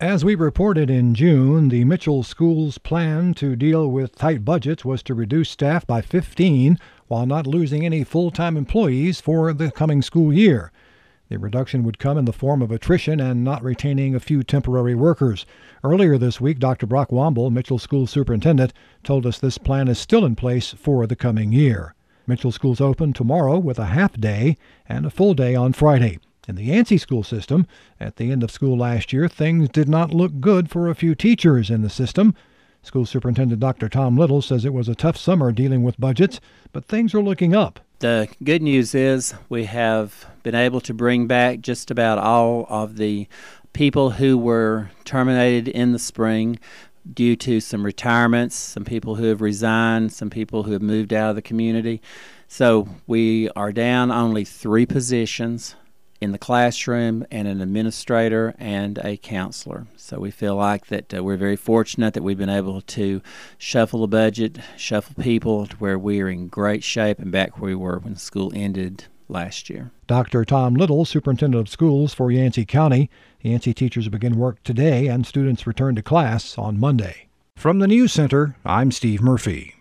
As we reported in June, the Mitchell Schools' plan to deal with tight budgets was to reduce staff by 15 while not losing any full-time employees for the coming school year. The reduction would come in the form of attrition and not retaining a few temporary workers. Earlier this week, Dr. Brock Womble, Mitchell Schools Superintendent, told us this plan is still in place for the coming year. Mitchell Schools open tomorrow with a half day and a full day on Friday. In the Yancey school system, at the end of school last year, things did not look good for a few teachers in the system. School Superintendent Dr. Tom Little says it was a tough summer dealing with budgets, but things are looking up. The good news is we have been able to bring back just about all of the people who were terminated in the spring due to some retirements, some people who have resigned, some people who have moved out of the community. So we are down only 3 positions in the classroom, and an administrator and a counselor. So we feel like that we're very fortunate that we've been able to shuffle the budget, shuffle people to where we are in great shape and back where we were when school ended last year. Dr. Tom Little, Superintendent of Schools for Yancey County. Yancey teachers begin work today and students return to class on Monday. From the News Center, I'm Steve Murphy.